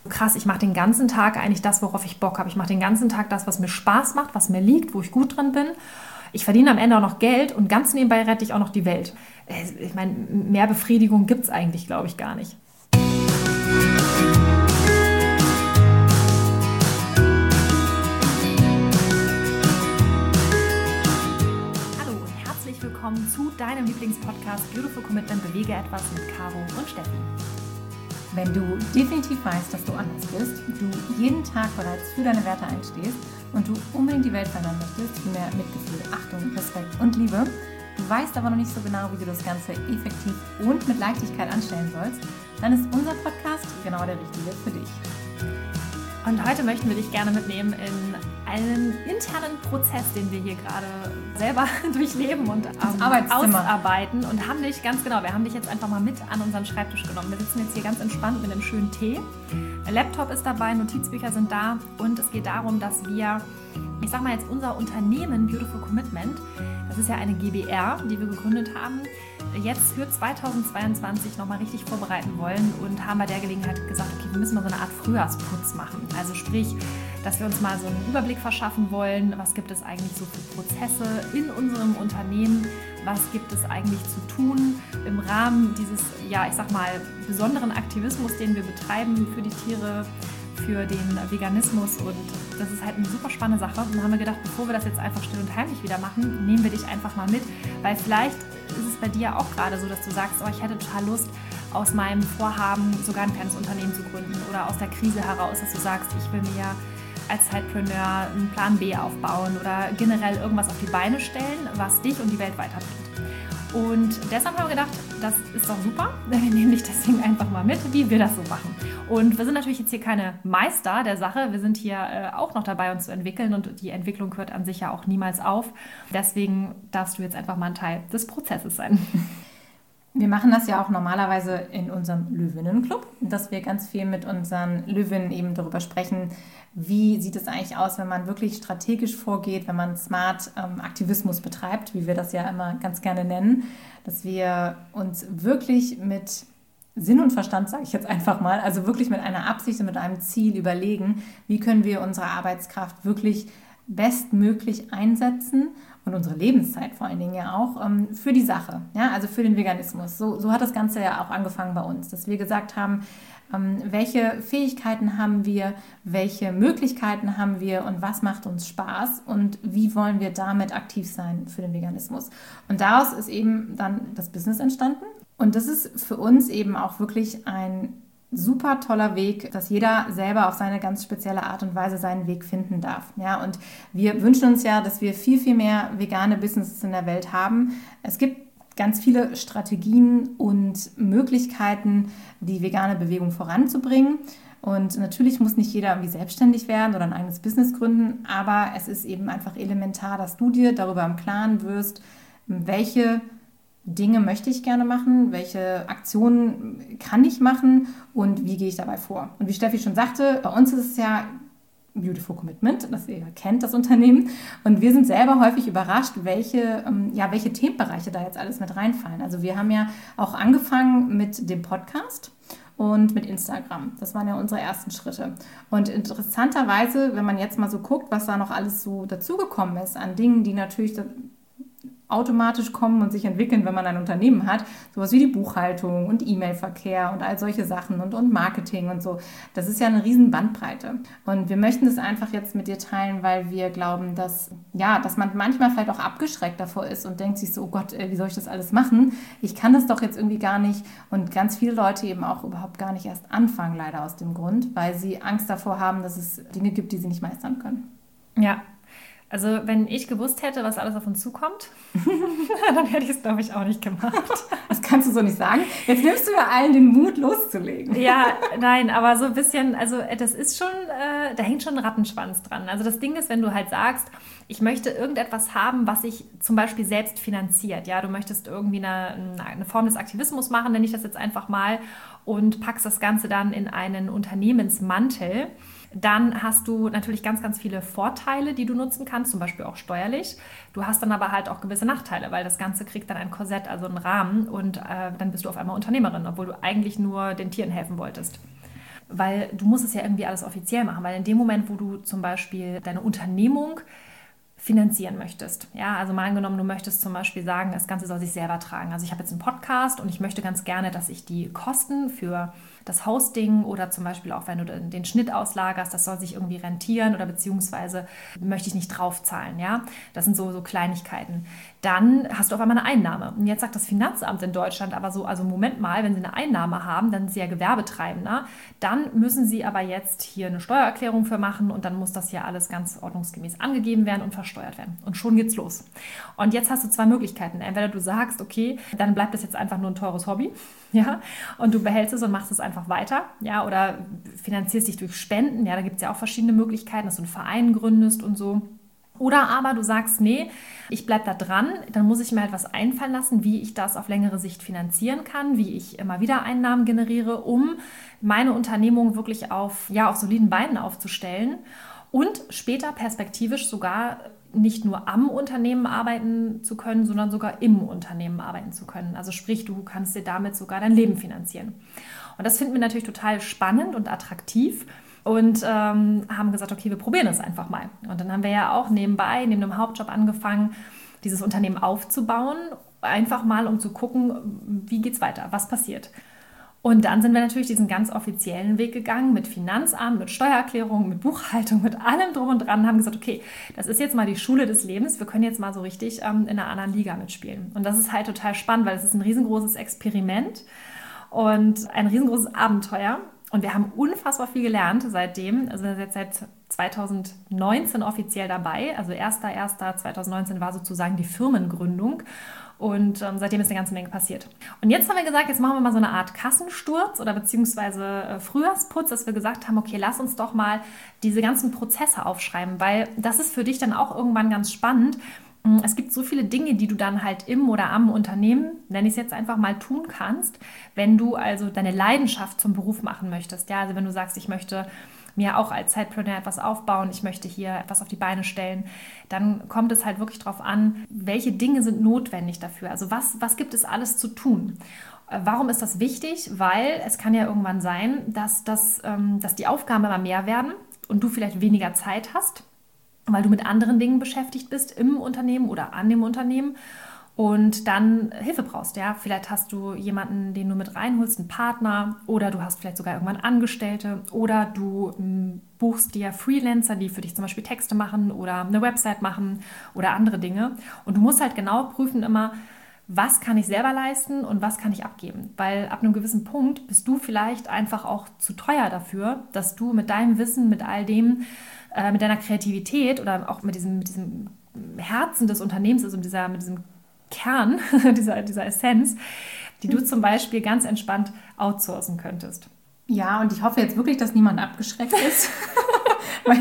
Krass, ich mache den ganzen Tag eigentlich das, worauf ich Bock habe. Ich mache den ganzen Tag das, was mir Spaß macht, was mir liegt, wo ich gut drin bin. Ich verdiene am Ende auch noch Geld und ganz nebenbei rette ich auch noch die Welt. Ich meine, mehr Befriedigung gibt es eigentlich, glaube ich, gar nicht. Hallo und herzlich willkommen zu deinem Lieblingspodcast Beautiful Commitment – Bewege etwas mit Caro und Steffi. Wenn du definitiv weißt, dass du anders bist, du jeden Tag bereits für deine Werte einstehst und du unbedingt die Welt verändern möchtest, für mehr Mitgefühl, Achtung, Respekt und Liebe, du weißt aber noch nicht so genau, wie du das Ganze effektiv und mit Leichtigkeit anstellen sollst, dann ist unser Podcast genau der richtige für dich. Und heute möchten wir dich gerne mitnehmen in einen internen Prozess, den wir hier gerade selber durchleben und ausarbeiten und haben dich wir haben dich jetzt einfach mal mit an unseren Schreibtisch genommen. Wir sitzen jetzt hier ganz entspannt mit einem schönen Tee. Ein Laptop ist dabei, Notizbücher sind da und es geht darum, dass wir, ich sag mal jetzt unser Unternehmen Beautiful Commitment, das ist ja eine GbR, die wir gegründet haben, jetzt für 2022 nochmal richtig vorbereiten wollen und haben bei der Gelegenheit gesagt, okay, wir müssen mal so eine Art Frühjahrsputz machen. Also sprich, dass wir uns mal so einen Überblick verschaffen wollen, was gibt es eigentlich so für Prozesse in unserem Unternehmen, was gibt es eigentlich zu tun im Rahmen dieses, ja, ich sag mal, besonderen Aktivismus, den wir betreiben für die Tiere, für den Veganismus, und das ist halt eine super spannende Sache. Und dann haben wir gedacht, bevor wir das jetzt einfach still und heimlich wieder machen, nehmen wir dich einfach mal mit, weil vielleicht ist es bei dir auch gerade so, dass du sagst, oh, ich hätte total Lust, aus meinem Vorhaben sogar ein kleines Unternehmen zu gründen oder aus der Krise heraus, dass du sagst, ich will mir als Zeitpreneur einen Plan B aufbauen oder generell irgendwas auf die Beine stellen, was dich und die Welt weiterbringt. Und deshalb haben wir gedacht, das ist doch super, wir nehmen dich deswegen einfach mal mit, wie wir das so machen. Und wir sind natürlich jetzt hier keine Meister der Sache, wir sind hier auch noch dabei, uns zu entwickeln, und die Entwicklung hört an sich ja auch niemals auf. Deswegen darfst du jetzt einfach mal ein Teil des Prozesses sein. Wir machen das ja auch normalerweise in unserem Löwinnenclub, dass wir ganz viel mit unseren Löwinnen eben darüber sprechen, wie sieht es eigentlich aus, wenn man wirklich strategisch vorgeht, wenn man smart Aktivismus betreibt, wie wir das ja immer ganz gerne nennen, dass wir uns wirklich mit Sinn und Verstand, sage ich jetzt einfach mal, also wirklich mit einer Absicht und mit einem Ziel überlegen, wie können wir unsere Arbeitskraft wirklich bestmöglich einsetzen und unsere Lebenszeit vor allen Dingen ja auch für die Sache, ja, also für den Veganismus. So hat das Ganze ja auch angefangen bei uns, dass wir gesagt haben, welche Fähigkeiten haben wir, welche Möglichkeiten haben wir und was macht uns Spaß und wie wollen wir damit aktiv sein für den Veganismus. Und daraus ist eben dann das Business entstanden, und das ist für uns eben auch wirklich ein super toller Weg, dass jeder selber auf seine ganz spezielle Art und Weise seinen Weg finden darf. Ja, und wir wünschen uns ja, dass wir viel, viel mehr vegane Businesses in der Welt haben. Es gibt ganz viele Strategien und Möglichkeiten, die vegane Bewegung voranzubringen. Und natürlich muss nicht jeder irgendwie selbstständig werden oder ein eigenes Business gründen, aber es ist eben einfach elementar, dass du dir darüber im Klaren wirst, welche Dinge möchte ich gerne machen, welche Aktionen kann ich machen und wie gehe ich dabei vor. Und wie Steffi schon sagte, bei uns ist es ja Beautiful Commitment, das ihr kennt, das Unternehmen. Und wir sind selber häufig überrascht, welche Themenbereiche da jetzt alles mit reinfallen. Also wir haben ja auch angefangen mit dem Podcast und mit Instagram. Das waren ja unsere ersten Schritte. Und interessanterweise, wenn man jetzt mal so guckt, was da noch alles so dazugekommen ist an Dingen, die natürlich automatisch kommen und sich entwickeln, wenn man ein Unternehmen hat. Sowas wie die Buchhaltung und E-Mail-Verkehr und all solche Sachen und Marketing und so. Das ist ja eine riesen Bandbreite. Und wir möchten das einfach jetzt mit dir teilen, weil wir glauben, dass man manchmal vielleicht auch abgeschreckt davor ist und denkt sich so, oh Gott, wie soll ich das alles machen? Ich kann das doch jetzt irgendwie gar nicht. Und ganz viele Leute eben auch überhaupt gar nicht erst anfangen, leider aus dem Grund, weil sie Angst davor haben, dass es Dinge gibt, die sie nicht meistern können. Ja. Also wenn ich gewusst hätte, was alles auf uns zukommt, dann hätte ich es, glaube ich, auch nicht gemacht. Das kannst du so nicht sagen. Jetzt nimmst du mir allen den Mut, loszulegen. Ja, nein, aber so ein bisschen, also das ist schon, da hängt schon ein Rattenschwanz dran. Also das Ding ist, wenn du halt sagst, ich möchte irgendetwas haben, was sich zum Beispiel selbst finanziert. Ja, du möchtest irgendwie eine Form des Aktivismus machen, nenne ich das jetzt einfach mal, und packst das Ganze dann in einen Unternehmensmantel. Dann hast du natürlich ganz, ganz viele Vorteile, die du nutzen kannst, zum Beispiel auch steuerlich. Du hast dann aber halt auch gewisse Nachteile, weil das Ganze kriegt dann ein Korsett, also einen Rahmen, und dann bist du auf einmal Unternehmerin, obwohl du eigentlich nur den Tieren helfen wolltest. weil du musst es ja irgendwie alles offiziell machen, weil in dem Moment, wo du zum Beispiel deine Unternehmung finanzieren möchtest. Ja, also mal angenommen, du möchtest zum Beispiel sagen, das Ganze soll sich selber tragen. Also ich habe jetzt einen Podcast und ich möchte ganz gerne, dass ich die Kosten für das Hosting oder zum Beispiel auch, wenn du den Schnitt auslagerst, das soll sich irgendwie rentieren oder beziehungsweise möchte ich nicht draufzahlen. Ja, das sind so Kleinigkeiten. Dann hast du auf einmal eine Einnahme. Und jetzt sagt das Finanzamt in Deutschland aber so, also Moment mal, wenn sie eine Einnahme haben, dann sind sie ja Gewerbetreibender, dann müssen sie aber jetzt hier eine Steuererklärung für machen und dann muss das hier alles ganz ordnungsgemäß angegeben werden und versteuert werden. Und schon geht's los. Und jetzt hast du zwei Möglichkeiten. Entweder du sagst, okay, dann bleibt das jetzt einfach nur ein teures Hobby, ja, und du behältst es und machst es einfach weiter, ja, oder finanzierst dich durch Spenden, ja, da gibt es ja auch verschiedene Möglichkeiten, dass du einen Verein gründest und so. Oder aber du sagst, nee, ich bleibe da dran, dann muss ich mir halt was einfallen lassen, wie ich das auf längere Sicht finanzieren kann, wie ich immer wieder Einnahmen generiere, um meine Unternehmung wirklich auf soliden Beinen aufzustellen und später perspektivisch sogar nicht nur am Unternehmen arbeiten zu können, sondern sogar im Unternehmen arbeiten zu können. Also sprich, du kannst dir damit sogar dein Leben finanzieren. Und das finden wir natürlich total spannend und attraktiv und haben gesagt, okay, wir probieren es einfach mal. Und dann haben wir ja auch nebenbei, neben dem Hauptjob angefangen, dieses Unternehmen aufzubauen, einfach mal um zu gucken, wie geht's weiter, was passiert. Und dann sind wir natürlich diesen ganz offiziellen Weg gegangen mit Finanzamt, mit Steuererklärung, mit Buchhaltung, mit allem drum und dran und haben gesagt, okay, das ist jetzt mal die Schule des Lebens, wir können jetzt mal so richtig in einer anderen Liga mitspielen. Und das ist halt total spannend, weil es ist ein riesengroßes Experiment und ein riesengroßes Abenteuer. Und wir haben unfassbar viel gelernt seitdem. Also wir sind jetzt seit 2019 offiziell dabei. Also 1.1.2019 war sozusagen die Firmengründung. Und seitdem ist eine ganze Menge passiert. Und jetzt haben wir gesagt, jetzt machen wir mal so eine Art Kassensturz oder beziehungsweise Frühjahrsputz, dass wir gesagt haben, okay, lass uns doch mal diese ganzen Prozesse aufschreiben, weil das ist für dich dann auch irgendwann ganz spannend. Es gibt so viele Dinge, die du dann halt im oder am Unternehmen, nenne ich es jetzt einfach mal, tun kannst, wenn du also deine Leidenschaft zum Beruf machen möchtest. Ja, also wenn du sagst, ich möchte mir auch als Zeitpreneur etwas aufbauen, ich möchte hier etwas auf die Beine stellen, dann kommt es halt wirklich darauf an, welche Dinge sind notwendig dafür. Also was gibt es alles zu tun? Warum ist das wichtig? Weil es kann ja irgendwann sein, dass die Aufgaben immer mehr werden und du vielleicht weniger Zeit hast, weil du mit anderen Dingen beschäftigt bist im Unternehmen oder an dem Unternehmen und dann Hilfe brauchst. Ja? Vielleicht hast du jemanden, den du mit reinholst, einen Partner, oder du hast vielleicht sogar irgendwann Angestellte, oder du buchst dir Freelancer, die für dich zum Beispiel Texte machen oder eine Website machen oder andere Dinge. Und du musst halt genau prüfen immer, was kann ich selber leisten und was kann ich abgeben. Weil ab einem gewissen Punkt bist du vielleicht einfach auch zu teuer dafür, dass du mit deinem Wissen, mit all dem, mit deiner Kreativität oder auch mit diesem Herzen des Unternehmens, also mit diesem Kern, dieser Essenz, die du zum Beispiel ganz entspannt outsourcen könntest. Ja, und ich hoffe jetzt wirklich, dass niemand abgeschreckt ist. Weil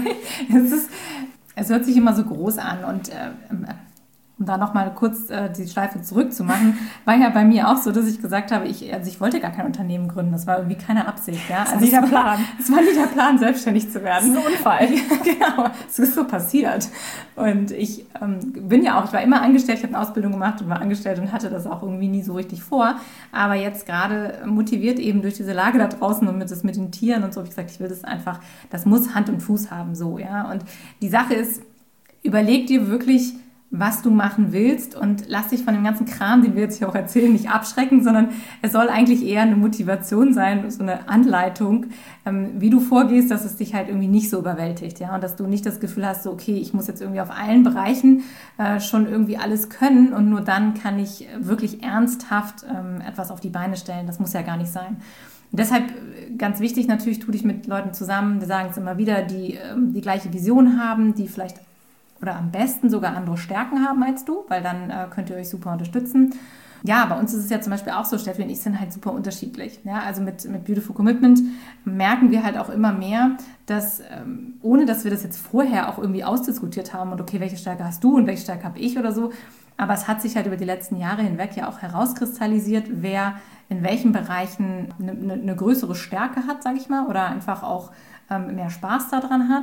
es hört sich immer so groß an und um da nochmal kurz die Schleife zurückzumachen, war ja bei mir auch so, dass ich gesagt habe, ich wollte gar kein Unternehmen gründen. Das war irgendwie keine Absicht. Ja? Das war nie der Plan. Es war nie der Plan, selbstständig zu werden. Das ist ein Unfall. Genau, es ist so passiert. Und ich war immer angestellt, ich habe eine Ausbildung gemacht und war angestellt und hatte das auch irgendwie nie so richtig vor. Aber jetzt gerade motiviert eben durch diese Lage da draußen und mit den Tieren und so, habe ich gesagt, ich will das einfach, das muss Hand und Fuß haben, so, ja. Und die Sache ist, überleg dir wirklich, was du machen willst und lass dich von dem ganzen Kram, den wir jetzt hier auch erzählen, nicht abschrecken, sondern es soll eigentlich eher eine Motivation sein, so eine Anleitung, wie du vorgehst, dass es dich halt irgendwie nicht so überwältigt, ja, und dass du nicht das Gefühl hast, so, okay, ich muss jetzt irgendwie auf allen Bereichen schon irgendwie alles können und nur dann kann ich wirklich ernsthaft etwas auf die Beine stellen. Das muss ja gar nicht sein. Und deshalb ganz wichtig natürlich, tu dich mit Leuten zusammen, wir sagen es immer wieder, die die gleiche Vision haben, die vielleicht oder am besten sogar andere Stärken haben als du, weil dann könnt ihr euch super unterstützen. Ja, bei uns ist es ja zum Beispiel auch so, Steffi und ich sind halt super unterschiedlich. Ja, also mit Beautiful Commitment merken wir halt auch immer mehr, dass, ohne dass wir das jetzt vorher auch irgendwie ausdiskutiert haben und okay, welche Stärke hast du und welche Stärke habe ich oder so, aber es hat sich halt über die letzten Jahre hinweg ja auch herauskristallisiert, wer in welchen Bereichen eine größere Stärke hat, sage ich mal, oder einfach auch mehr Spaß daran hat.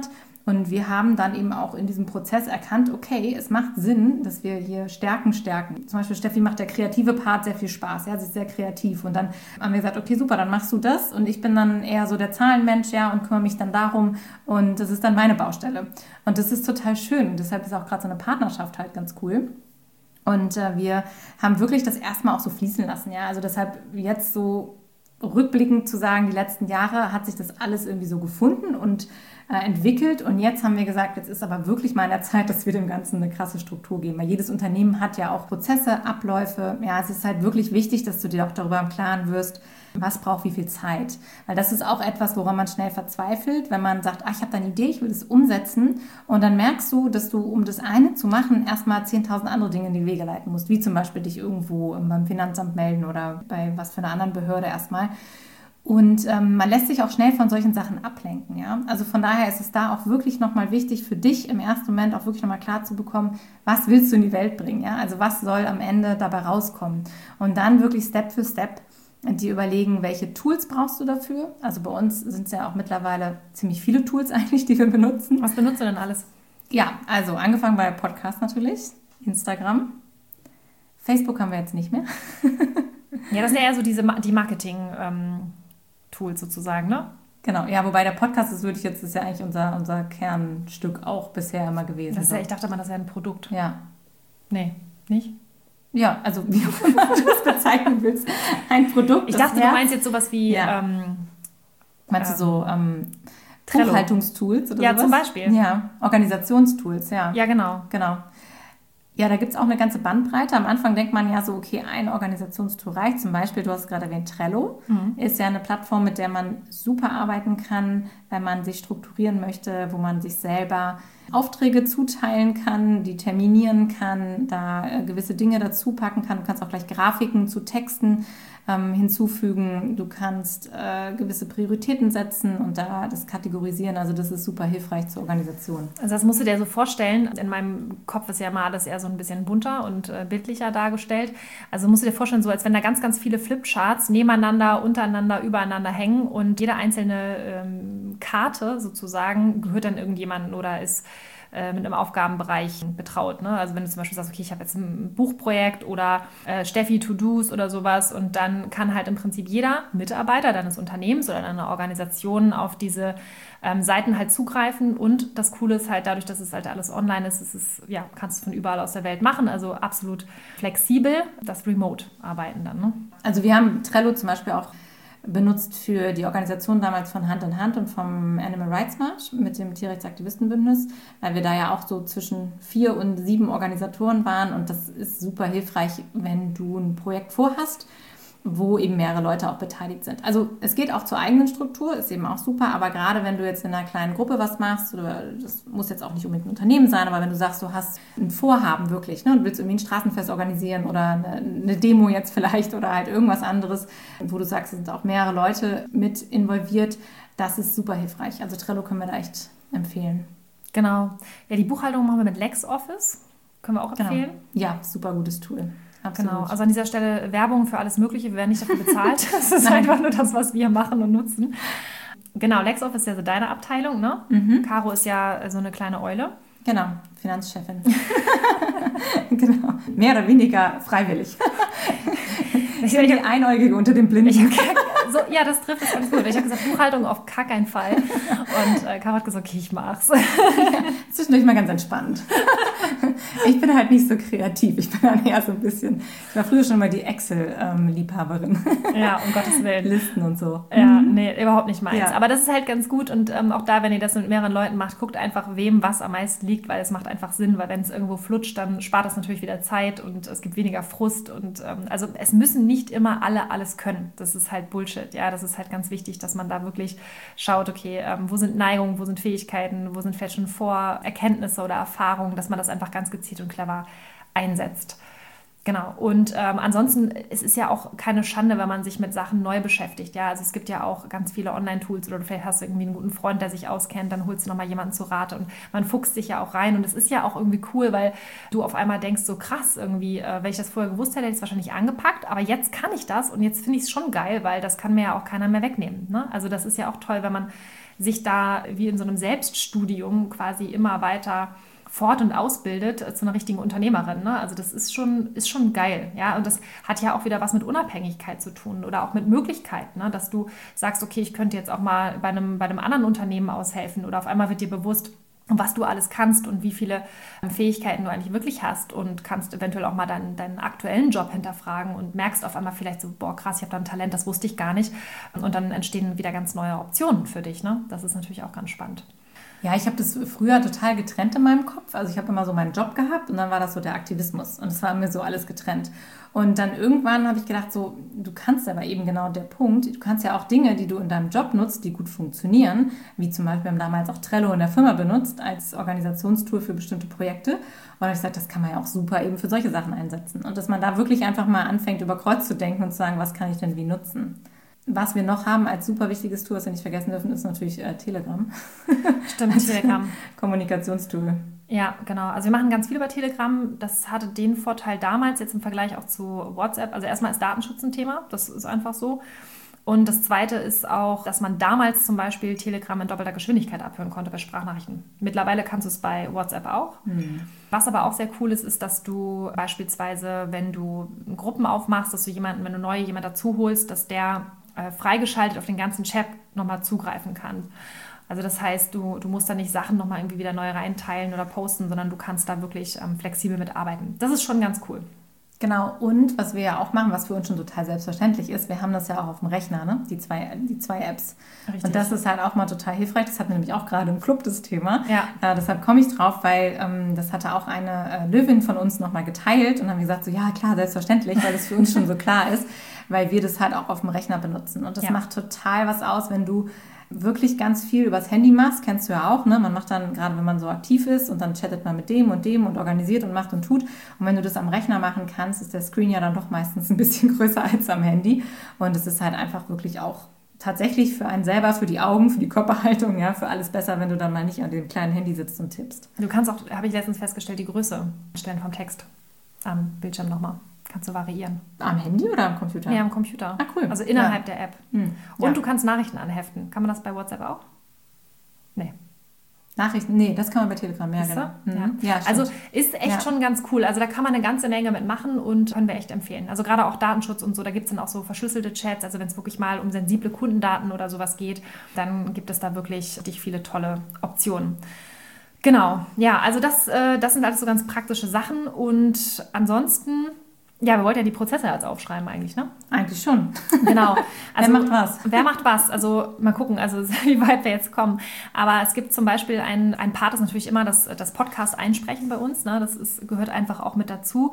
Und wir haben dann eben auch in diesem Prozess erkannt, okay, es macht Sinn, dass wir hier Stärken stärken. Zum Beispiel Steffi macht der kreative Part sehr viel Spaß, ja, sie ist sehr kreativ. Und dann haben wir gesagt, okay, super, dann machst du das. Und ich bin dann eher so der Zahlenmensch, ja, und kümmere mich dann darum. Und das ist dann meine Baustelle. Und das ist total schön. Und deshalb ist auch gerade so eine Partnerschaft halt ganz cool. Und wir haben wirklich das erstmal auch so fließen lassen, ja. Also deshalb jetzt so rückblickend zu sagen, die letzten Jahre hat sich das alles irgendwie so gefunden und entwickelt. Und jetzt haben wir gesagt, jetzt ist aber wirklich mal an der Zeit, dass wir dem Ganzen eine krasse Struktur geben. Weil jedes Unternehmen hat ja auch Prozesse, Abläufe. Ja, es ist halt wirklich wichtig, dass du dir auch darüber im Klaren wirst, was braucht wie viel Zeit. Weil das ist auch etwas, woran man schnell verzweifelt, wenn man sagt, ich habe da eine Idee, ich will das umsetzen. Und dann merkst du, dass du, um das eine zu machen, erstmal 10.000 andere Dinge in die Wege leiten musst. Wie zum Beispiel dich irgendwo beim Finanzamt melden oder bei was für einer anderen Behörde erstmal. Und man lässt sich auch schnell von solchen Sachen ablenken. Ja? Also von daher ist es da auch wirklich nochmal wichtig für dich im ersten Moment auch wirklich nochmal klar zu bekommen, was willst du in die Welt bringen? Ja? Also was soll am Ende dabei rauskommen? Und dann wirklich Step für Step dir überlegen, welche Tools brauchst du dafür. Also bei uns sind es ja auch mittlerweile ziemlich viele Tools eigentlich, die wir benutzen. Was benutzt du denn alles? Ja, also angefangen bei Podcast natürlich, Instagram. Facebook haben wir jetzt nicht mehr. Ja, das sind ja eher so die Marketing Tools sozusagen, ne? Genau, ja, wobei der Podcast ist ja eigentlich unser Kernstück auch bisher immer gewesen. Das ist ja, ich dachte mal, das wäre ein Produkt. Ja. Nee, nicht? Ja, also wie auch immer du das bezeichnen willst, ein Produkt. Ich dachte, du meinst jetzt sowas wie... Ja. Meinst du so Buchhaltungstools oder ja, sowas? Zum Beispiel. Ja, Organisationstools, ja. Ja, genau. Ja, da gibt es auch eine ganze Bandbreite. Am Anfang denkt man ja so, okay, ein Organisationstool reicht. Zum Beispiel, du hast gerade erwähnt, Trello. Ist ja eine Plattform, mit der man super arbeiten kann, wenn man sich strukturieren möchte, wo man sich selber Aufträge zuteilen kann, die terminieren kann, da gewisse Dinge dazu packen kann. Du kannst auch gleich Grafiken zu Texten hinzufügen. Du kannst gewisse Prioritäten setzen und da das kategorisieren. Also das ist super hilfreich zur Organisation. Also das musst du dir so vorstellen. In meinem Kopf ist ja mal alles eher so ein bisschen bunter und bildlicher dargestellt. Also musst du dir vorstellen, so als wenn da ganz, ganz viele Flipcharts nebeneinander, untereinander, übereinander hängen und jede einzelne Karte sozusagen gehört dann irgendjemandem oder ist mit einem Aufgabenbereich betraut. Ne? Also wenn du zum Beispiel sagst, okay, ich habe jetzt ein Buchprojekt oder Steffi To-Dos oder sowas und dann kann halt im Prinzip jeder Mitarbeiter deines Unternehmens oder deiner Organisation auf diese Seiten halt zugreifen und das Coole ist halt dadurch, dass es halt alles online ist, kannst du von überall aus der Welt machen, also absolut flexibel, das Remote-Arbeiten dann. Ne? Also wir haben Trello zum Beispiel auch benutzt für die Organisation damals von Hand in Hand und vom Animal Rights March mit dem Tierrechtsaktivistenbündnis, weil wir da ja auch so zwischen 4 und 7 Organisatoren waren und das ist super hilfreich, wenn du ein Projekt vorhast, wo eben mehrere Leute auch beteiligt sind. Also es geht auch zur eigenen Struktur, ist eben auch super, aber gerade wenn du jetzt in einer kleinen Gruppe was machst, oder das muss jetzt auch nicht unbedingt ein Unternehmen sein, aber wenn du sagst, du hast ein Vorhaben wirklich, ne, und willst irgendwie ein Straßenfest organisieren oder eine Demo jetzt vielleicht oder halt irgendwas anderes, wo du sagst, es sind auch mehrere Leute mit involviert, das ist super hilfreich. Also Trello können wir da echt empfehlen. Genau. Ja, die Buchhaltung machen wir mit LexOffice, können wir auch empfehlen. Genau. Ja, super gutes Tool. Absolut. Genau, also an dieser Stelle Werbung für alles Mögliche, wir werden nicht dafür bezahlt. Das ist einfach nur das, was wir machen und nutzen. Genau, LexOffice ist ja so deine Abteilung, ne? Caro ist ja so eine kleine Eule. Genau, Finanzchefin. Genau, mehr oder weniger freiwillig. Ich bin die Einäugige unter den Blinden. Ja, das trifft es ganz gut. Ich habe gesagt, Buchhaltung auf gar keinen Fall. Und Caro hat gesagt, okay, ich mach's. Ja, zwischendurch mal ganz entspannt. Ich bin halt nicht so kreativ. Ich bin dann eher so ein bisschen, ich war früher schon mal die Excel-Liebhaberin. Ja, um Gottes Willen. Listen und so. Ja, nee, überhaupt nicht meins. Ja. Aber das ist halt ganz gut und auch da, wenn ihr das mit mehreren Leuten macht, guckt einfach, wem was am meisten liegt, weil es macht einfach Sinn, weil wenn es irgendwo flutscht, dann spart das natürlich wieder Zeit und es gibt weniger Frust und also es müssen nicht immer alle alles können. Das ist halt Bullshit. Ja, das ist halt ganz wichtig, dass man da wirklich schaut, okay, wo sind Neigungen, wo sind Fähigkeiten, wo sind vielleicht schon Vorerkenntnisse oder Erfahrungen, dass man das einfach ganz gezielt und clever einsetzt. Genau. Und ansonsten, es ist ja auch keine Schande, wenn man sich mit Sachen neu beschäftigt. Ja, also es gibt ja auch ganz viele Online-Tools oder vielleicht hast du irgendwie einen guten Freund, der sich auskennt, dann holst du nochmal jemanden zu Rate und man fuchst sich ja auch rein. Und es ist ja auch irgendwie cool, weil du auf einmal denkst, so krass irgendwie, wenn ich das vorher gewusst hätte, hätte ich es wahrscheinlich angepackt. Aber jetzt kann ich das und jetzt finde ich es schon geil, weil das kann mir ja auch keiner mehr wegnehmen. Ne? Also das ist ja auch toll, wenn man sich da wie in so einem Selbststudium quasi immer weiter fort- und ausbildet zu einer richtigen Unternehmerin. Ne? Also das ist schon geil. Ja? Und das hat ja auch wieder was mit Unabhängigkeit zu tun oder auch mit Möglichkeiten, ne? Dass du sagst, okay, ich könnte jetzt auch mal bei einem anderen Unternehmen aushelfen oder auf einmal wird dir bewusst, was du alles kannst und wie viele Fähigkeiten du eigentlich wirklich hast und kannst eventuell auch mal deinen aktuellen Job hinterfragen und merkst auf einmal vielleicht so, boah krass, ich habe da ein Talent, das wusste ich gar nicht. Und dann entstehen wieder ganz neue Optionen für dich. Ne? Das ist natürlich auch ganz spannend. Ja, ich habe das früher total getrennt in meinem Kopf. Also ich habe immer so meinen Job gehabt und dann war das so der Aktivismus. Und es war mir so alles getrennt. Und dann irgendwann habe ich gedacht, so, du kannst aber eben genau der Punkt, du kannst ja auch Dinge, die du in deinem Job nutzt, die gut funktionieren, wie zum Beispiel, wir haben damals auch Trello in der Firma benutzt als Organisationstool für bestimmte Projekte. Und da habe ich gesagt, das kann man ja auch super eben für solche Sachen einsetzen. Und dass man da wirklich einfach mal anfängt, über Kreuz zu denken und zu sagen, was kann ich denn wie nutzen? Was wir noch haben als super wichtiges Tool, was wir nicht vergessen dürfen, ist natürlich Telegram. Stimmt, Telegram. Kommunikationstool. Ja, genau. Also wir machen ganz viel über Telegram. Das hatte den Vorteil damals, jetzt im Vergleich auch zu WhatsApp. Also erstmal ist Datenschutz ein Thema, das ist einfach so. Und das Zweite ist auch, dass man damals zum Beispiel Telegram in doppelter Geschwindigkeit abhören konnte bei Sprachnachrichten. Mittlerweile kannst du es bei WhatsApp auch. Was aber auch sehr cool ist, ist, dass du beispielsweise, wenn du Gruppen aufmachst, dass du jemanden, wenn du neu jemanden dazu holst, dass der freigeschaltet auf den ganzen Chat nochmal zugreifen kann. Also das heißt, du musst da nicht Sachen nochmal irgendwie wieder neu reinteilen oder posten, sondern du kannst da wirklich flexibel mitarbeiten. Das ist schon ganz cool. Genau, und was wir ja auch machen, was für uns schon total selbstverständlich ist, wir haben das ja auch auf dem Rechner, ne? Die zwei Apps. Richtig. Und das ist halt auch mal total hilfreich. Das hatten wir nämlich auch gerade im Club, das Thema. Ja. Deshalb komme ich drauf, weil das hatte auch eine Löwin von uns nochmal geteilt und haben gesagt, so ja klar, selbstverständlich, weil das für uns schon so klar ist, weil wir das halt auch auf dem Rechner benutzen. Und das macht total was aus, wenn du wirklich ganz viel übers Handy machst, kennst du ja auch, ne? Man macht dann, gerade wenn man so aktiv ist und dann chattet man mit dem und organisiert und macht und tut. Und wenn du das am Rechner machen kannst, ist der Screen ja dann doch meistens ein bisschen größer als am Handy. Und es ist halt einfach wirklich auch tatsächlich für einen selber, für die Augen, für die Körperhaltung, ja, für alles besser, wenn du dann mal nicht an dem kleinen Handy sitzt und tippst. Du kannst auch, habe ich letztens festgestellt, die Größe stellen vom Text am Bildschirm nochmal. Kannst du variieren. Am Handy oder am Computer? Ja, am Computer. Ah, cool. Also innerhalb der App. Und du kannst Nachrichten anheften. Kann man das bei WhatsApp auch? Nee. Nachrichten? Nee, das kann man bei Telegram, ja, genau. Ja, also ist echt schon ganz cool. Also da kann man eine ganze Menge mitmachen und können wir echt empfehlen. Also gerade auch Datenschutz und so, da gibt es dann auch so verschlüsselte Chats. Also wenn es wirklich mal um sensible Kundendaten oder sowas geht, dann gibt es da wirklich viele tolle Optionen. Genau, ja, also das sind alles so ganz praktische Sachen und ansonsten... Ja, wir wollten ja die Prozesse jetzt aufschreiben eigentlich, ne? Eigentlich schon. Genau. Also, wer macht was? Wer macht was? Also mal gucken, also wie weit wir jetzt kommen. Aber es gibt zum Beispiel ein Part, ist natürlich immer das Podcast einsprechen bei uns. Ne? Das gehört einfach auch mit dazu.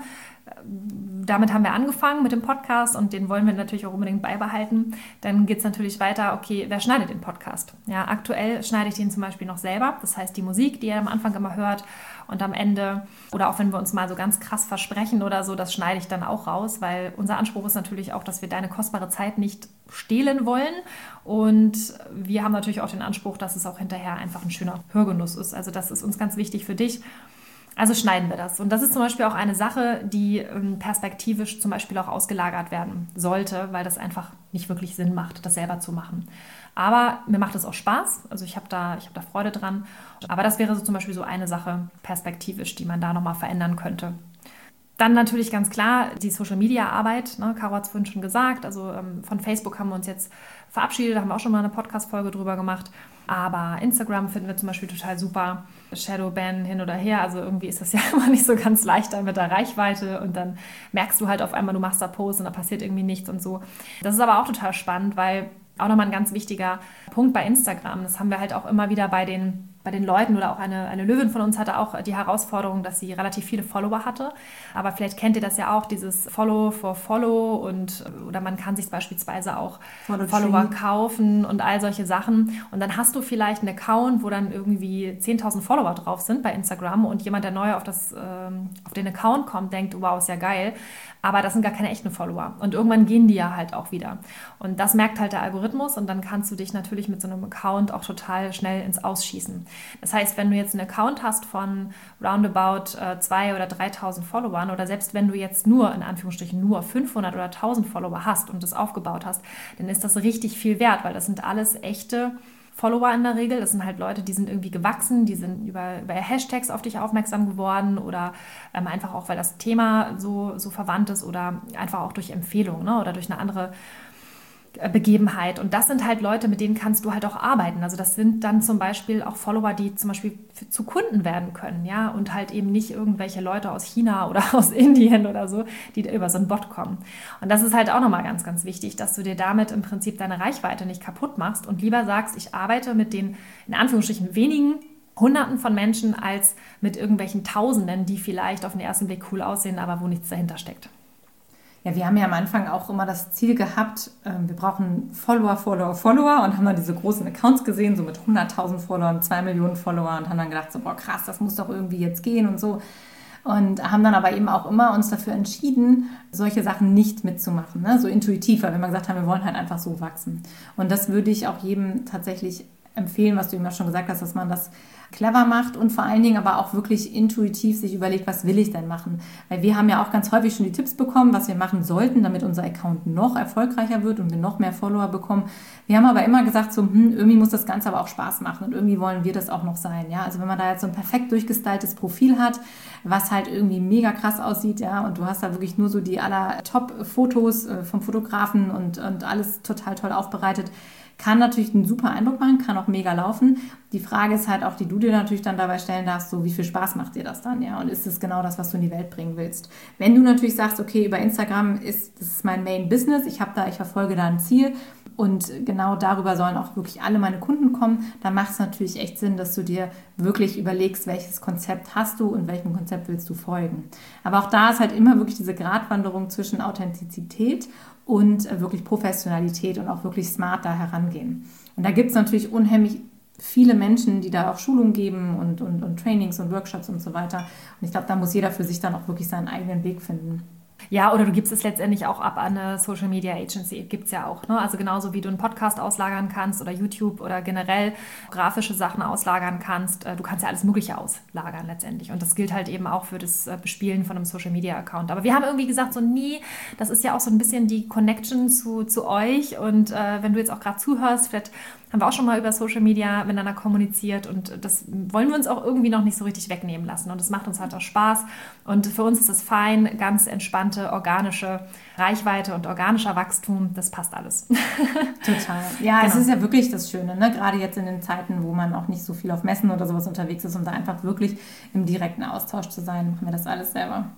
Damit haben wir angefangen mit dem Podcast und den wollen wir natürlich auch unbedingt beibehalten. Dann geht es natürlich weiter, okay, wer schneidet den Podcast? Ja, aktuell schneide ich den zum Beispiel noch selber. Das heißt, die Musik, die ihr am Anfang immer hört und am Ende, oder auch wenn wir uns mal so ganz krass versprechen oder so, das schneide ich dann auch raus, weil unser Anspruch ist natürlich auch, dass wir deine kostbare Zeit nicht stehlen wollen. Und wir haben natürlich auch den Anspruch, dass es auch hinterher einfach ein schöner Hörgenuss ist. Also das ist uns ganz wichtig für dich. Also schneiden wir das. Und das ist zum Beispiel auch eine Sache, die perspektivisch zum Beispiel auch ausgelagert werden sollte, weil das einfach nicht wirklich Sinn macht, das selber zu machen. Aber mir macht es auch Spaß. Also ich habe da Freude dran. Aber das wäre so zum Beispiel so eine Sache perspektivisch, die man da nochmal verändern könnte. Dann natürlich ganz klar die Social-Media-Arbeit. Ne? Caro hat es vorhin schon gesagt. Also von Facebook haben wir uns jetzt verabschiedet. Da haben wir auch schon mal eine Podcast-Folge drüber gemacht. Aber Instagram finden wir zum Beispiel total super. Shadowban hin oder her. Also irgendwie ist das ja immer nicht so ganz leicht da mit der Reichweite. Und dann merkst du halt auf einmal, du machst da Posts und da passiert irgendwie nichts und so. Das ist aber auch total spannend, weil auch nochmal ein ganz wichtiger Punkt bei Instagram. Das haben wir halt auch immer wieder bei den bei den Leuten oder auch eine Löwin von uns hatte auch die Herausforderung, dass sie relativ viele Follower hatte. Aber vielleicht kennt ihr das ja auch, dieses Follow for Follow oder man kann sich beispielsweise auch Follower kaufen und all solche Sachen. Und dann hast du vielleicht einen Account, wo dann irgendwie 10.000 Follower drauf sind bei Instagram und jemand, der neu auf den Account kommt, denkt, wow, ist ja geil. Aber das sind gar keine echten Follower. Und irgendwann gehen die ja halt auch wieder. Und das merkt halt der Algorithmus und dann kannst du dich natürlich mit so einem Account auch total schnell ins Ausschießen. Das heißt, wenn du jetzt einen Account hast von roundabout 2.000 oder 3.000 Followern oder selbst wenn du jetzt nur, in Anführungsstrichen, nur 500 oder 1.000 Follower hast und das aufgebaut hast, dann ist das richtig viel wert, weil das sind alles echte Follower in der Regel. Das sind halt Leute, die sind irgendwie gewachsen, die sind über Hashtags auf dich aufmerksam geworden oder einfach auch, weil das Thema so verwandt ist oder einfach auch durch Empfehlung, ne, oder durch eine andere Begebenheit. Und das sind halt Leute, mit denen kannst du halt auch arbeiten. Also das sind dann zum Beispiel auch Follower, die zum Beispiel zu Kunden werden können, ja, und halt eben nicht irgendwelche Leute aus China oder aus Indien oder so, die über so einen Bot kommen. Und das ist halt auch nochmal ganz, ganz wichtig, dass du dir damit im Prinzip deine Reichweite nicht kaputt machst und lieber sagst, ich arbeite mit den, in Anführungsstrichen, wenigen Hunderten von Menschen als mit irgendwelchen Tausenden, die vielleicht auf den ersten Blick cool aussehen, aber wo nichts dahinter steckt. Ja, wir haben ja am Anfang auch immer das Ziel gehabt, wir brauchen Follower und haben dann diese großen Accounts gesehen, so mit 100.000 Followern, 2 Millionen Follower und haben dann gedacht, so, boah krass, das muss doch irgendwie jetzt gehen und so. Und haben dann aber eben auch immer uns dafür entschieden, solche Sachen nicht mitzumachen, ne? So intuitiv, weil wir immer gesagt haben, wir wollen halt einfach so wachsen. Und das würde ich auch jedem tatsächlich empfehlen, was du eben auch schon gesagt hast, dass man das clever macht und vor allen Dingen aber auch wirklich intuitiv sich überlegt, was will ich denn machen? Weil wir haben ja auch ganz häufig schon die Tipps bekommen, was wir machen sollten, damit unser Account noch erfolgreicher wird und wir noch mehr Follower bekommen. Wir haben aber immer gesagt, so, irgendwie muss das Ganze aber auch Spaß machen und irgendwie wollen wir das auch noch sein. Ja? Also wenn man da jetzt so ein perfekt durchgestyltes Profil hat, was halt irgendwie mega krass aussieht, ja, und du hast da wirklich nur so die aller Top-Fotos vom Fotografen und alles total toll aufbereitet, kann natürlich einen super Eindruck machen, kann auch mega laufen. Die Frage ist halt auch, die du dir natürlich dann dabei stellen darfst, so wie viel Spaß macht dir das dann, ja? Und ist es genau das, was du in die Welt bringen willst? Wenn du natürlich sagst, okay, über Instagram das ist mein Main Business, ich verfolge da ein Ziel und genau darüber sollen auch wirklich alle meine Kunden kommen, dann macht es natürlich echt Sinn, dass du dir wirklich überlegst, welches Konzept hast du und welchem Konzept willst du folgen. Aber auch da ist halt immer wirklich diese Gratwanderung zwischen Authentizität und wirklich Professionalität und auch wirklich smart da herangehen. Und da gibt es natürlich unheimlich viele Menschen, die da auch Schulungen geben und Trainings und Workshops und so weiter. Und ich glaube, da muss jeder für sich dann auch wirklich seinen eigenen Weg finden. Ja, oder du gibst es letztendlich auch ab an eine Social Media Agency. Gibt es ja auch, ne? Also genauso wie du einen Podcast auslagern kannst oder YouTube oder generell grafische Sachen auslagern kannst. Du kannst ja alles Mögliche auslagern letztendlich. Und das gilt halt eben auch für das Bespielen von einem Social Media Account. Aber wir haben irgendwie gesagt, so nee, das ist ja auch so ein bisschen die Connection zu euch. Und wenn du jetzt auch gerade zuhörst, vielleicht haben wir auch schon mal über Social Media miteinander kommuniziert und das wollen wir uns auch irgendwie noch nicht so richtig wegnehmen lassen. Und das macht uns halt auch Spaß. Und für uns ist es fein, ganz entspannte, organische Reichweite und organischer Wachstum, das passt alles. Total. Ja, genau. Es ist ja wirklich das Schöne, ne? Gerade jetzt in den Zeiten, wo man auch nicht so viel auf Messen oder sowas unterwegs ist, um da einfach wirklich im direkten Austausch zu sein, machen wir das alles selber.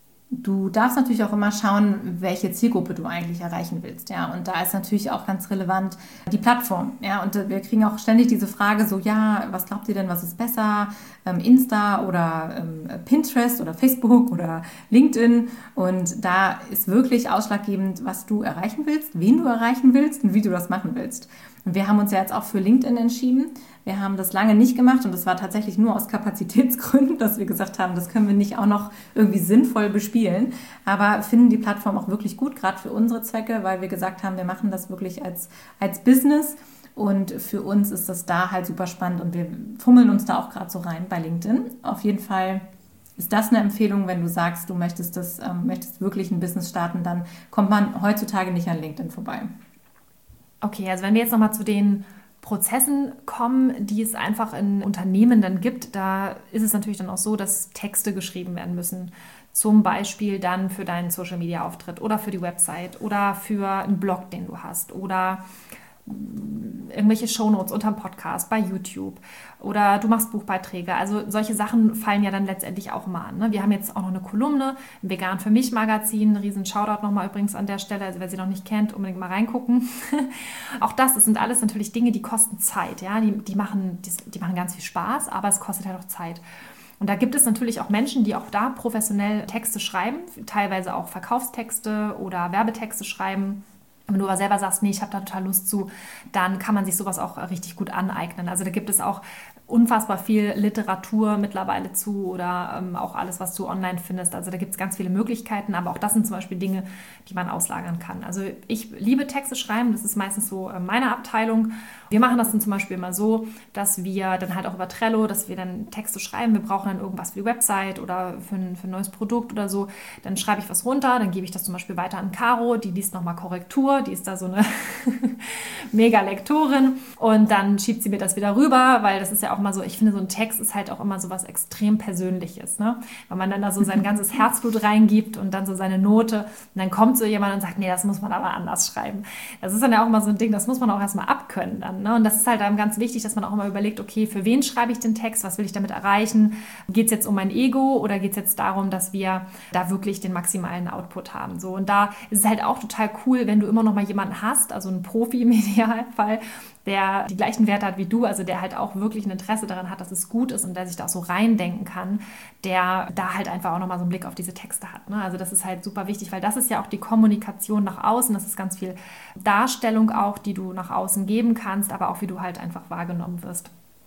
Du darfst natürlich auch immer schauen, welche Zielgruppe du eigentlich erreichen willst, ja. Und da ist natürlich auch ganz relevant die Plattform, ja. Und wir kriegen auch ständig diese Frage so, ja, was glaubt ihr denn, was ist besser? Insta oder Pinterest oder Facebook oder LinkedIn? Und da ist wirklich ausschlaggebend, was du erreichen willst, wen du erreichen willst und wie du das machen willst. Und wir haben uns ja jetzt auch für LinkedIn entschieden. Wir haben das lange nicht gemacht und das war tatsächlich nur aus Kapazitätsgründen, dass wir gesagt haben, das können wir nicht auch noch irgendwie sinnvoll bespielen. Aber finden die Plattform auch wirklich gut, gerade für unsere Zwecke, weil wir gesagt haben, wir machen das wirklich als Business. Und für uns ist das da halt super spannend und wir fummeln uns da auch gerade so rein bei LinkedIn. Auf jeden Fall ist das eine Empfehlung, wenn du sagst, du möchtest wirklich ein Business starten, dann kommt man heutzutage nicht an LinkedIn vorbei. Okay, also wenn wir jetzt nochmal zu den Prozessen kommen, die es einfach in Unternehmen dann gibt, da ist es natürlich dann auch so, dass Texte geschrieben werden müssen. Zum Beispiel dann für deinen Social-Media-Auftritt oder für die Website oder für einen Blog, den du hast oder irgendwelche Shownotes unterm Podcast, bei YouTube oder du machst Buchbeiträge. Also solche Sachen fallen ja dann letztendlich auch mal an. Ne? Wir haben jetzt auch noch eine Kolumne im Vegan für mich Magazin. Riesen Shoutout nochmal übrigens an der Stelle. Also wer sie noch nicht kennt, unbedingt mal reingucken. Auch das sind alles natürlich Dinge, die kosten Zeit. Ja? Die machen ganz viel Spaß, aber es kostet halt auch Zeit. Und da gibt es natürlich auch Menschen, die auch da professionell Texte schreiben, teilweise auch Verkaufstexte oder Werbetexte schreiben. Wenn du aber selber sagst, nee, ich habe da total Lust zu, dann kann man sich sowas auch richtig gut aneignen. Also da gibt es auch unfassbar viel Literatur mittlerweile zu oder auch alles, was du online findest. Also da gibt es ganz viele Möglichkeiten, aber auch das sind zum Beispiel Dinge, die man auslagern kann. Also ich liebe Texte schreiben, das ist meistens so meine Abteilung. Wir machen das dann zum Beispiel immer so, dass wir dann halt auch über Trello, dass wir dann Texte schreiben, wir brauchen dann irgendwas für die Website oder für ein neues Produkt oder so, dann schreibe ich was runter, dann gebe ich das zum Beispiel weiter an Caro, die liest nochmal Korrektur, die ist da so eine mega Lektorin und dann schiebt sie mir das wieder rüber, weil das ist ja auch mal so, ich finde so ein Text ist halt auch immer so was extrem Persönliches, ne? Weil man dann da so sein ganzes Herzblut reingibt und dann so seine Note und dann kommt so jemand und sagt, nee, das muss man aber anders schreiben. Das ist dann ja auch mal so ein Ding, das muss man auch erstmal abkönnen dann. Ne? Und das ist halt dann ganz wichtig, dass man auch immer überlegt, okay, für wen schreibe ich den Text, was will ich damit erreichen? Geht es jetzt um mein Ego oder geht es jetzt darum, dass wir da wirklich den maximalen Output haben? So, und da ist es halt auch total cool, wenn du immer noch mal jemanden hast, also einen Profi im Idealfall, der die gleichen Werte hat wie du, also der halt auch wirklich ein Interesse daran hat, dass es gut ist und der sich da auch so reindenken kann, der da halt einfach auch nochmal so einen Blick auf diese Texte hat. Ne? Also das ist halt super wichtig, weil das ist ja auch die Kommunikation nach außen, das ist ganz viel Darstellung auch, die du nach außen geben kannst, aber auch wie du halt einfach wahrgenommen wirst.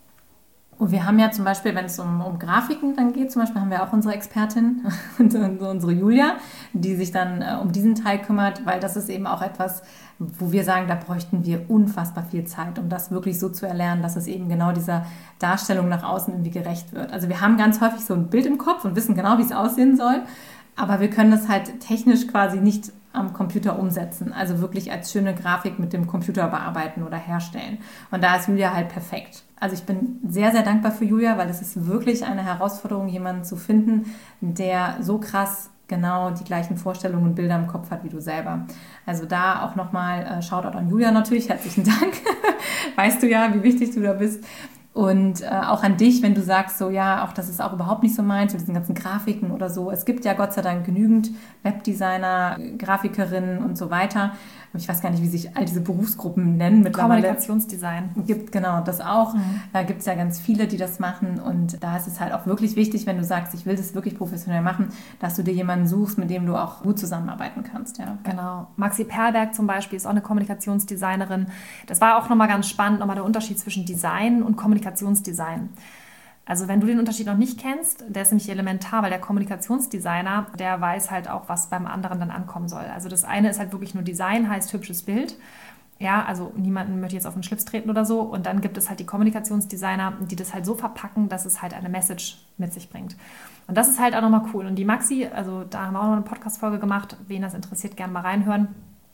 Und wir haben ja zum Beispiel, wenn es um Grafiken dann geht, zum Beispiel haben wir auch unsere Expertin, unsere Julia, die sich dann um diesen Teil kümmert, weil das ist eben auch etwas, wo wir sagen, da bräuchten wir unfassbar viel Zeit, um das wirklich so zu erlernen, dass es eben genau dieser Darstellung nach außen irgendwie gerecht wird. Also wir haben ganz häufig so ein Bild im Kopf und wissen genau, wie es aussehen soll, aber wir können das halt technisch quasi nicht am Computer umsetzen, also wirklich als schöne Grafik mit dem Computer bearbeiten oder herstellen. Und da ist Julia halt perfekt. Also ich bin sehr, sehr dankbar für Julia, weil es ist wirklich eine Herausforderung, jemanden zu finden, der so krass genau die gleichen Vorstellungen und Bilder im Kopf hat wie du selber. Also da auch nochmal Shoutout an Julia natürlich, herzlichen Dank. Weißt du ja, wie wichtig du da bist. Und auch an dich, wenn du sagst, so ja, auch das ist auch überhaupt nicht so meins, mit diesen ganzen Grafiken oder so. Es gibt ja Gott sei Dank genügend Webdesigner, Grafikerinnen und so weiter. Ich weiß gar nicht, wie sich all diese Berufsgruppen nennen mittlerweile. Kommunikationsdesign. Gibt genau das auch. Da gibt es ja ganz viele, die das machen. Und da ist es halt auch wirklich wichtig, wenn du sagst, ich will das wirklich professionell machen, dass du dir jemanden suchst, mit dem du auch gut zusammenarbeiten kannst. Ja. Genau. Maxi Perlberg zum Beispiel ist auch eine Kommunikationsdesignerin. Das war auch nochmal ganz spannend, nochmal der Unterschied zwischen Design und Kommunikationsdesign. Also wenn du den Unterschied noch nicht kennst, der ist nämlich elementar, weil der Kommunikationsdesigner, der weiß halt auch, was beim anderen dann ankommen soll. Also das eine ist halt wirklich nur Design, heißt hübsches Bild. Ja, also niemanden möchte jetzt auf den Schlips treten oder so. Und dann gibt es halt die Kommunikationsdesigner, die das halt so verpacken, dass es halt eine Message mit sich bringt. Und das ist halt auch nochmal cool. Und die Maxi, also da haben wir auch noch eine Podcast-Folge gemacht, wen das interessiert, gerne mal reinhören.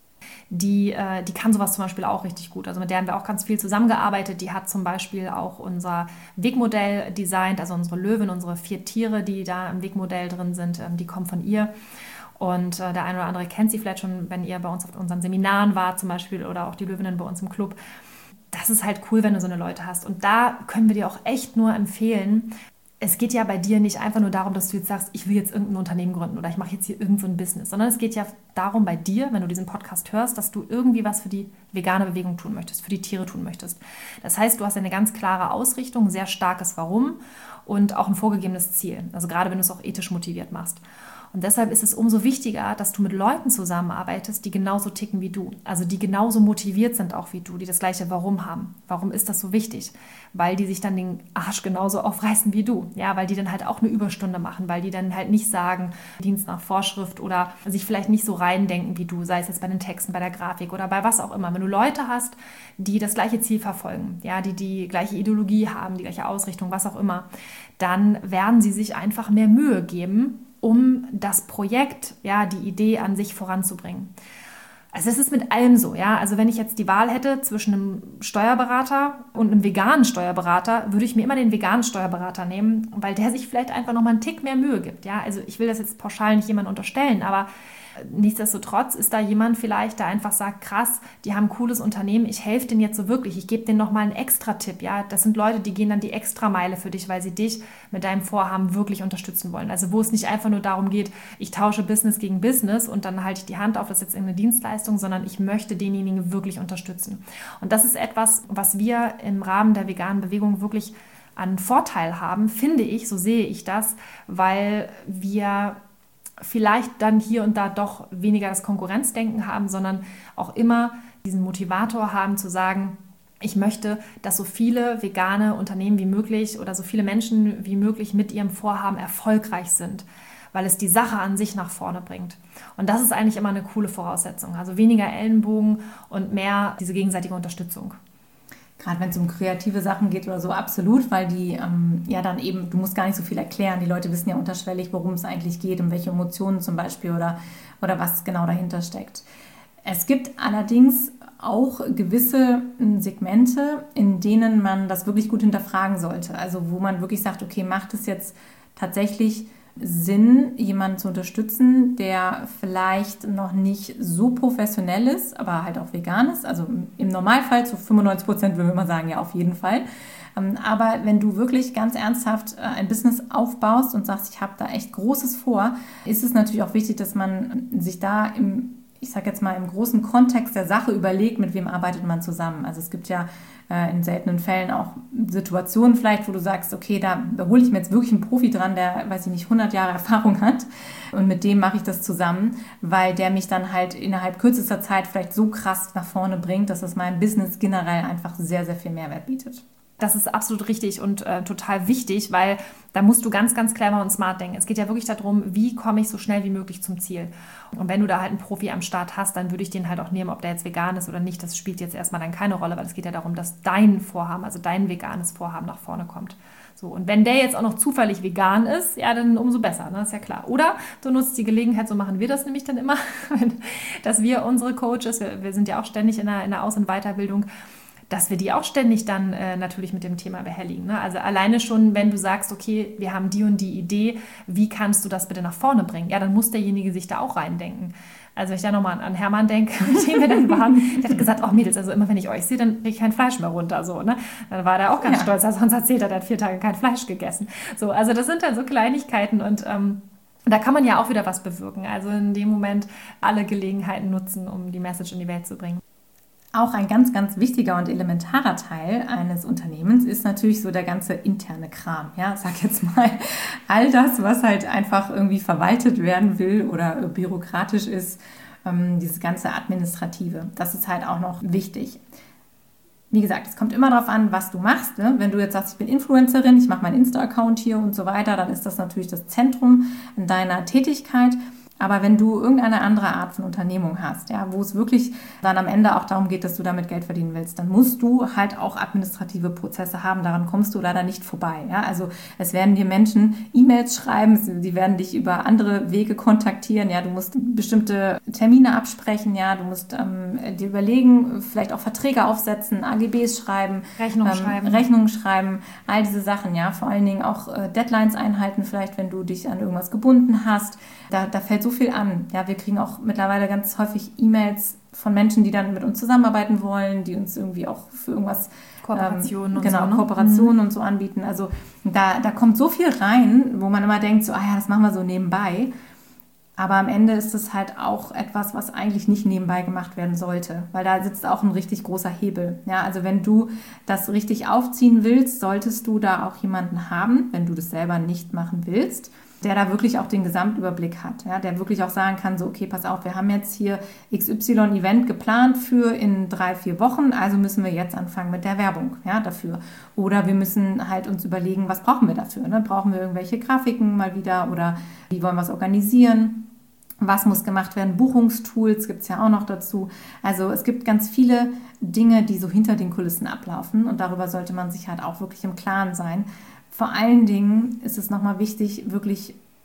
Die kann sowas zum Beispiel auch richtig gut. Also mit der haben wir auch ganz viel zusammengearbeitet. Die hat zum Beispiel auch unser Wegmodell designt, also unsere Löwen, unsere 4 Tiere, die da im Wegmodell drin sind, die kommen von ihr. Und der eine oder andere kennt sie vielleicht schon, wenn ihr bei uns auf unseren Seminaren wart zum Beispiel oder auch die Löwinnen bei uns im Club. Das ist halt cool, wenn du so eine Leute hast. Und da können wir dir auch echt nur empfehlen, es geht ja bei dir nicht einfach nur darum, dass du jetzt sagst, ich will jetzt irgendein Unternehmen gründen oder ich mache jetzt hier irgend so ein Business, sondern es geht ja darum bei dir, wenn du diesen Podcast hörst, dass du irgendwie was für die vegane Bewegung tun möchtest, für die Tiere tun möchtest. Das heißt, du hast eine ganz klare Ausrichtung, ein sehr starkes Warum und auch ein vorgegebenes Ziel. Also gerade wenn du es auch ethisch motiviert machst. Und deshalb ist es umso wichtiger, dass du mit Leuten zusammenarbeitest, die genauso ticken wie du. Also die genauso motiviert sind auch wie du, die das gleiche Warum haben. Warum ist das so wichtig? Weil die sich dann den Arsch genauso aufreißen wie du. Ja, weil die dann halt auch eine Überstunde machen, weil die dann halt nicht sagen, Dienst nach Vorschrift oder sich vielleicht nicht so reindenken wie du, sei es jetzt bei den Texten, bei der Grafik oder bei was auch immer. Wenn du Leute hast, die das gleiche Ziel verfolgen, ja, die die gleiche Ideologie haben, die gleiche Ausrichtung, was auch immer, dann werden sie sich einfach mehr Mühe geben, um das Projekt, ja, die Idee an sich voranzubringen. Also es ist mit allem so, ja. Also wenn ich jetzt die Wahl hätte zwischen einem Steuerberater und einem veganen Steuerberater, würde ich mir immer den veganen Steuerberater nehmen, weil der sich vielleicht einfach nochmal einen Tick mehr Mühe gibt, ja. Also ich will das jetzt pauschal nicht jemandem unterstellen, aber Nichtsdestotrotz ist da jemand vielleicht, der einfach sagt, krass, die haben ein cooles Unternehmen, ich helfe denen jetzt so wirklich, ich gebe denen nochmal einen Extra-Tipp. Ja? Das sind Leute, die gehen dann die Extrameile für dich, weil sie dich mit deinem Vorhaben wirklich unterstützen wollen. Also wo es nicht einfach nur darum geht, ich tausche Business gegen Business und dann halte ich die Hand auf, das ist jetzt irgendeine Dienstleistung, sondern ich möchte denjenigen wirklich unterstützen. Und das ist etwas, was wir im Rahmen der veganen Bewegung wirklich an Vorteil haben, finde ich, so sehe ich das, weil wir vielleicht dann hier und da doch weniger das Konkurrenzdenken haben, sondern auch immer diesen Motivator haben zu sagen, ich möchte, dass so viele vegane Unternehmen wie möglich oder so viele Menschen wie möglich mit ihrem Vorhaben erfolgreich sind, weil es die Sache an sich nach vorne bringt. Und das ist eigentlich immer eine coole Voraussetzung. Also weniger Ellenbogen und mehr diese gegenseitige Unterstützung. Gerade wenn es um kreative Sachen geht oder so, absolut, weil die dann eben, du musst gar nicht so viel erklären. Die Leute wissen ja unterschwellig, worum es eigentlich geht, um welche Emotionen zum Beispiel oder was genau dahinter steckt. Es gibt allerdings auch gewisse Segmente, in denen man das wirklich gut hinterfragen sollte. Also wo man wirklich sagt, okay, macht es jetzt tatsächlich Sinn, jemanden zu unterstützen, der vielleicht noch nicht so professionell ist, aber halt auch vegan ist. Also im Normalfall zu 95% würden wir mal sagen, ja, auf jeden Fall. Aber wenn du wirklich ganz ernsthaft ein Business aufbaust und sagst, ich habe da echt Großes vor, ist es natürlich auch wichtig, dass man sich da im großen Kontext der Sache überlegt, mit wem arbeitet man zusammen. Also es gibt ja in seltenen Fällen auch Situationen vielleicht, wo du sagst, okay, da hole ich mir jetzt wirklich einen Profi dran, der, 100 Jahre Erfahrung hat und mit dem mache ich das zusammen, weil der mich dann halt innerhalb kürzester Zeit vielleicht so krass nach vorne bringt, dass es meinem Business generell einfach sehr, sehr viel Mehrwert bietet. Das ist absolut richtig und total wichtig, weil da musst du ganz, ganz clever und smart denken. Es geht ja wirklich darum, wie komme ich so schnell wie möglich zum Ziel. Und wenn du da halt einen Profi am Start hast, dann würde ich den halt auch nehmen, ob der jetzt vegan ist oder nicht. Das spielt jetzt erstmal dann keine Rolle, weil es geht ja darum, dass dein Vorhaben, also dein veganes Vorhaben nach vorne kommt. So, und wenn der jetzt auch noch zufällig vegan ist, ja, dann umso besser, ne? Ist ja klar. Oder du nutzt die Gelegenheit, so machen wir das nämlich dann immer, dass wir unsere Coaches, wir sind ja auch ständig in der Aus- und Weiterbildung, dass wir die auch ständig dann natürlich mit dem Thema behelligen. Ne? Also alleine schon, wenn du sagst, okay, wir haben die und die Idee, wie kannst du das bitte nach vorne bringen? Ja, dann muss derjenige sich da auch reindenken. Also wenn ich da nochmal an Hermann denke, mit dem wir dann waren, der hat gesagt, oh Mädels, also immer wenn ich euch sehe, dann kriege ich kein Fleisch mehr runter. So, ne? Dann war der auch ganz stolz, sonst erzählt er, der hat 4 Tage kein Fleisch gegessen. So, also das sind dann so Kleinigkeiten und da kann man ja auch wieder was bewirken. Also in dem Moment alle Gelegenheiten nutzen, um die Message in die Welt zu bringen. Auch ein ganz, ganz wichtiger und elementarer Teil eines Unternehmens ist natürlich so der ganze interne Kram. Ja, sag jetzt mal, all das, was halt einfach irgendwie verwaltet werden will oder bürokratisch ist, dieses ganze Administrative, das ist halt auch noch wichtig. Wie gesagt, es kommt immer darauf an, was du machst. Ne? Wenn du jetzt sagst, ich bin Influencerin, ich mache meinen Insta-Account hier und so weiter, dann ist das natürlich das Zentrum deiner Tätigkeit. Aber wenn du irgendeine andere Art von Unternehmung hast, ja, wo es wirklich dann am Ende auch darum geht, dass du damit Geld verdienen willst, dann musst du halt auch administrative Prozesse haben. Daran kommst du leider nicht vorbei. Ja? Also es werden dir Menschen E-Mails schreiben, die werden dich über andere Wege kontaktieren. Ja? Du musst bestimmte Termine absprechen. Ja? Du musst dir überlegen, vielleicht auch Verträge aufsetzen, AGBs schreiben, Rechnungen schreiben, all diese Sachen. Ja? Vor allen Dingen auch Deadlines einhalten, vielleicht wenn du dich an irgendwas gebunden hast. Da fällt so viel an. Ja, wir kriegen auch mittlerweile ganz häufig E-Mails von Menschen, die dann mit uns zusammenarbeiten wollen, die uns irgendwie auch für irgendwas Kooperationen und so anbieten. Also da kommt so viel rein, wo man immer denkt, so, das machen wir so nebenbei. Aber am Ende ist es halt auch etwas, was eigentlich nicht nebenbei gemacht werden sollte, weil da sitzt auch ein richtig großer Hebel. Ja, also wenn du das richtig aufziehen willst, solltest du da auch jemanden haben, wenn du das selber nicht machen willst, der da wirklich auch den Gesamtüberblick hat, ja, der wirklich auch sagen kann, so okay, pass auf, wir haben jetzt hier XY-Event geplant für in 3-4 Wochen, also müssen wir jetzt anfangen mit der Werbung, ja, dafür. Oder wir müssen halt uns überlegen, was brauchen wir dafür, ne? Brauchen wir irgendwelche Grafiken mal wieder oder wie wollen wir es organisieren? Was muss gemacht werden? Buchungstools gibt es ja auch noch dazu. Also es gibt ganz viele Dinge, die so hinter den Kulissen ablaufen und darüber sollte man sich halt auch wirklich im Klaren sein. Vor allen Dingen ist es nochmal wichtig, wirklich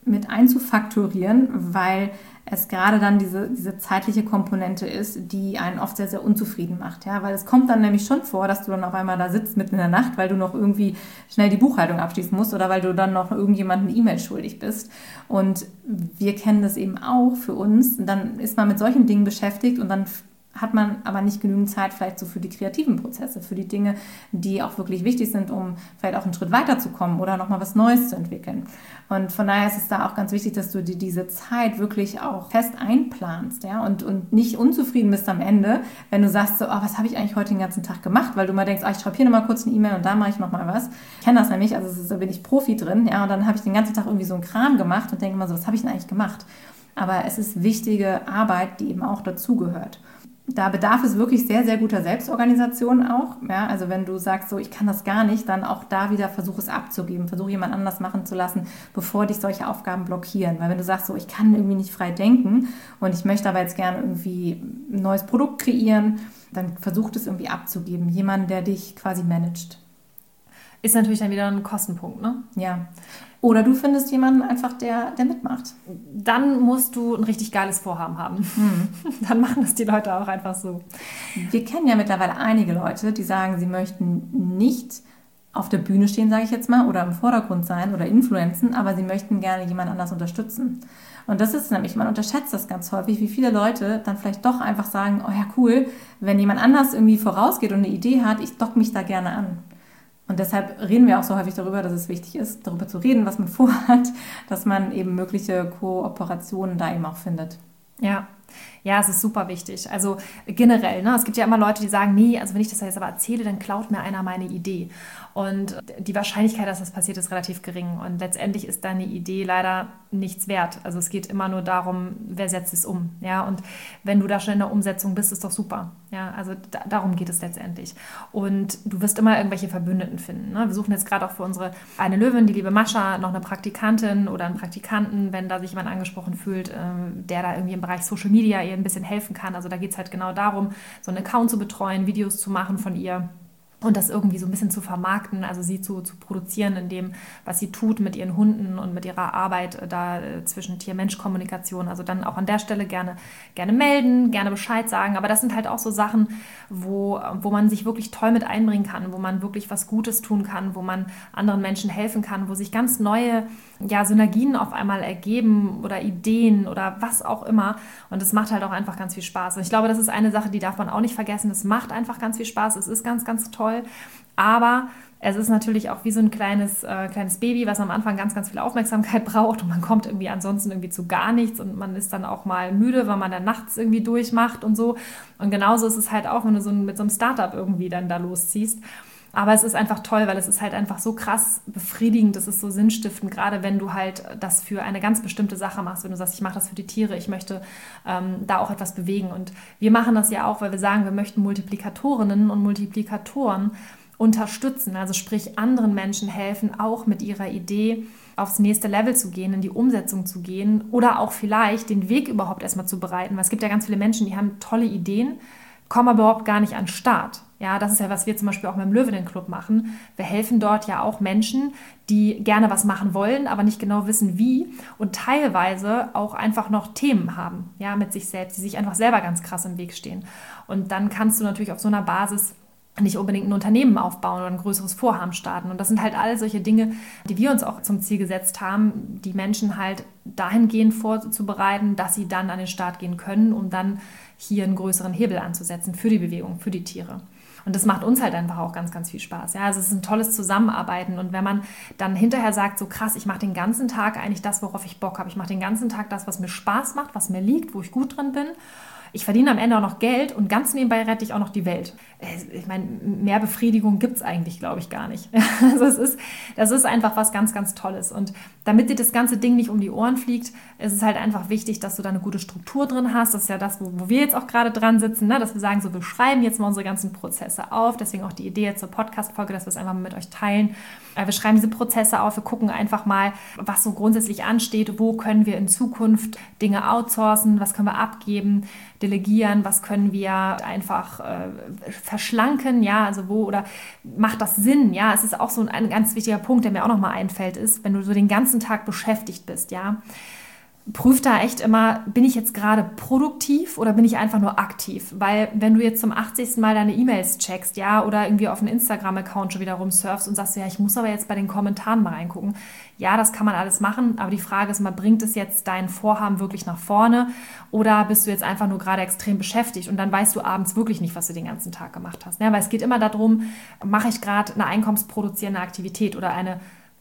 mit einzufakturieren, weil es gerade dann diese zeitliche Komponente ist, die einen oft sehr, sehr unzufrieden macht. Ja? Weil es kommt dann nämlich schon vor, dass du dann auf einmal da sitzt mitten in der Nacht, weil du noch irgendwie schnell die Buchhaltung abschließen musst oder weil du dann noch irgendjemandem eine E-Mail schuldig bist. Und wir kennen das eben auch für uns. Und dann ist man mit solchen Dingen beschäftigt und dann hat man aber nicht genügend Zeit vielleicht so für die kreativen Prozesse, für die Dinge, die auch wirklich wichtig sind, um vielleicht auch einen Schritt weiterzukommen oder nochmal was Neues zu entwickeln. Und von daher ist es da auch ganz wichtig, dass du dir diese Zeit wirklich auch fest einplanst, ja, und nicht unzufrieden bist am Ende, wenn du sagst so, oh, was habe ich eigentlich heute den ganzen Tag gemacht, weil du mal denkst, ich schreibe hier nochmal kurz eine E-Mail und da mache ich nochmal was. Ich kenne das nämlich, also da bin ich Profi drin, ja, und dann habe ich den ganzen Tag irgendwie so einen Kram gemacht und denke immer so, was habe ich denn eigentlich gemacht? Aber es ist wichtige Arbeit, die eben auch dazugehört. Da bedarf es wirklich sehr, sehr guter Selbstorganisation auch. Ja, also wenn du sagst, so ich kann das gar nicht, dann auch da wieder versuch es abzugeben. Versuch jemand anders machen zu lassen, bevor dich solche Aufgaben blockieren. Weil wenn du sagst, so ich kann irgendwie nicht frei denken und ich möchte aber jetzt gerne irgendwie ein neues Produkt kreieren, dann versuch das irgendwie abzugeben. Jemand, der dich quasi managt. Ist natürlich dann wieder ein Kostenpunkt, ne? Ja. Oder du findest jemanden einfach, der mitmacht. Dann musst du ein richtig geiles Vorhaben haben. Dann machen das die Leute auch einfach so. Wir kennen ja mittlerweile einige Leute, die sagen, sie möchten nicht auf der Bühne stehen, sage ich jetzt mal, oder im Vordergrund sein oder influenzen, aber sie möchten gerne jemand anders unterstützen. Und das ist nämlich, man unterschätzt das ganz häufig, wie viele Leute dann vielleicht doch einfach sagen, oh ja cool, wenn jemand anders irgendwie vorausgeht und eine Idee hat, ich docke mich da gerne an. Und deshalb reden wir auch so häufig darüber, dass es wichtig ist, darüber zu reden, was man vorhat, dass man eben mögliche Kooperationen da eben auch findet. Ja, es ist super wichtig. Also generell, ne? Es gibt ja immer Leute, die sagen, nee, also wenn ich das jetzt aber erzähle, dann klaut mir einer meine Idee. Und die Wahrscheinlichkeit, dass das passiert, ist relativ gering. Und letztendlich ist deine Idee leider nichts wert. Also es geht immer nur darum, wer setzt es um. Ja? Und wenn du da schon in der Umsetzung bist, ist doch super. Ja? Also darum geht es letztendlich. Und du wirst immer irgendwelche Verbündeten finden. Ne? Wir suchen jetzt gerade auch für unsere eine Löwin, die liebe Mascha, noch eine Praktikantin oder einen Praktikanten, wenn da sich jemand angesprochen fühlt, der da irgendwie im Bereich Social Media ihr ein bisschen helfen kann. Also da geht es halt genau darum, so einen Account zu betreuen, Videos zu machen von ihr und das irgendwie so ein bisschen zu vermarkten, also sie zu produzieren in dem, was sie tut mit ihren Hunden und mit ihrer Arbeit da zwischen Tier-Mensch-Kommunikation. Also dann auch an der Stelle gerne melden, gerne Bescheid sagen. Aber das sind halt auch so Sachen, wo man sich wirklich toll mit einbringen kann, wo man wirklich was Gutes tun kann, wo man anderen Menschen helfen kann, wo sich ganz neue Synergien auf einmal ergeben oder Ideen oder was auch immer. Und das macht halt auch einfach ganz viel Spaß. Und ich glaube, das ist eine Sache, die darf man auch nicht vergessen. Das macht einfach ganz viel Spaß. Es ist ganz, ganz toll. Aber es ist natürlich auch wie so ein kleines Baby, was am Anfang ganz, ganz viel Aufmerksamkeit braucht und man kommt irgendwie ansonsten irgendwie zu gar nichts und man ist dann auch mal müde, weil man dann nachts irgendwie durchmacht und so. Und genauso ist es halt auch, wenn du mit so einem Startup irgendwie dann da losziehst. Aber es ist einfach toll, weil es ist halt einfach so krass befriedigend, es ist so sinnstiftend, gerade wenn du halt das für eine ganz bestimmte Sache machst, wenn du sagst, ich mache das für die Tiere, ich möchte da auch etwas bewegen. Und wir machen das ja auch, weil wir sagen, wir möchten Multiplikatorinnen und Multiplikatoren unterstützen, also sprich anderen Menschen helfen, auch mit ihrer Idee aufs nächste Level zu gehen, in die Umsetzung zu gehen oder auch vielleicht den Weg überhaupt erstmal zu bereiten, weil es gibt ja ganz viele Menschen, die haben tolle Ideen, kommen aber überhaupt gar nicht an den Start. Ja, das ist ja, was wir zum Beispiel auch mit dem Löwinnen-Club machen. Wir helfen dort ja auch Menschen, die gerne was machen wollen, aber nicht genau wissen, wie und teilweise auch einfach noch Themen haben, ja, mit sich selbst, die sich einfach selber ganz krass im Weg stehen. Und dann kannst du natürlich auf so einer Basis nicht unbedingt ein Unternehmen aufbauen oder ein größeres Vorhaben starten. Und das sind halt all solche Dinge, die wir uns auch zum Ziel gesetzt haben, die Menschen halt dahingehend vorzubereiten, dass sie dann an den Start gehen können, um dann hier einen größeren Hebel anzusetzen für die Bewegung, für die Tiere. Und das macht uns halt einfach auch ganz, ganz viel Spaß. Ja, also es ist ein tolles Zusammenarbeiten. Und wenn man dann hinterher sagt, so krass, ich mache den ganzen Tag eigentlich das, worauf ich Bock habe. Ich mache den ganzen Tag das, was mir Spaß macht, was mir liegt, wo ich gut drin bin. Ich verdiene am Ende auch noch Geld und ganz nebenbei rette ich auch noch die Welt. Ich meine, mehr Befriedigung gibt es eigentlich, glaube ich, gar nicht. Also das ist einfach was ganz, ganz Tolles. Und damit dir das ganze Ding nicht um die Ohren fliegt, ist es halt einfach wichtig, dass du da eine gute Struktur drin hast. Das ist ja das, wo wir jetzt auch gerade dran sitzen, ne? Dass wir sagen, so wir schreiben jetzt mal unsere ganzen Prozesse auf. Deswegen auch die Idee jetzt zur Podcast-Folge, dass wir es einfach mal mit euch teilen. Wir schreiben diese Prozesse auf, wir gucken einfach mal, was so grundsätzlich ansteht, wo können wir in Zukunft Dinge outsourcen, was können wir abgeben, delegieren, was können wir einfach verschlanken, ja, also wo oder macht das Sinn, ja, es ist auch so ein ganz wichtiger Punkt, der mir auch nochmal einfällt, ist, wenn du so den ganzen Tag beschäftigt bist, ja, prüf da echt immer, bin ich jetzt gerade produktiv oder bin ich einfach nur aktiv? Weil wenn du jetzt zum 80. Mal deine E-Mails checkst, ja, oder irgendwie auf einen Instagram-Account schon wieder rumsurfst und sagst, ja, ich muss aber jetzt bei den Kommentaren mal reingucken. Ja, das kann man alles machen, aber die Frage ist immer, bringt es jetzt dein Vorhaben wirklich nach vorne oder bist du jetzt einfach nur gerade extrem beschäftigt und dann weißt du abends wirklich nicht, was du den ganzen Tag gemacht hast. Ja, weil es geht immer darum, mache ich gerade eine einkommensproduzierende Aktivität oder eine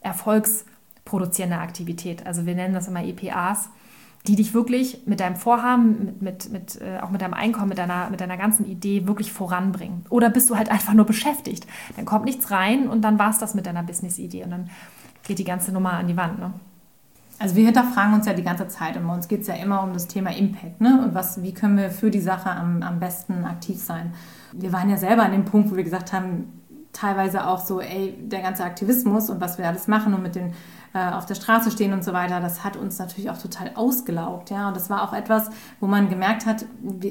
erfolgsproduzierende Aktivität. Also wir nennen das immer EPAs, die dich wirklich mit deinem Vorhaben, auch mit deinem Einkommen, mit deiner ganzen Idee wirklich voranbringen. Oder bist du halt einfach nur beschäftigt? Dann kommt nichts rein und dann war es das mit deiner Business-Idee und dann geht die ganze Nummer an die Wand. Ne? Also wir hinterfragen uns ja die ganze Zeit und bei uns geht es ja immer um das Thema Impact, ne? Und wie können wir für die Sache am besten aktiv sein. Wir waren ja selber an dem Punkt, wo wir gesagt haben, teilweise auch so, der ganze Aktivismus und was wir alles machen und mit den auf der Straße stehen und so weiter, das hat uns natürlich auch total ausgelaugt. Ja? Und das war auch etwas, wo man gemerkt hat,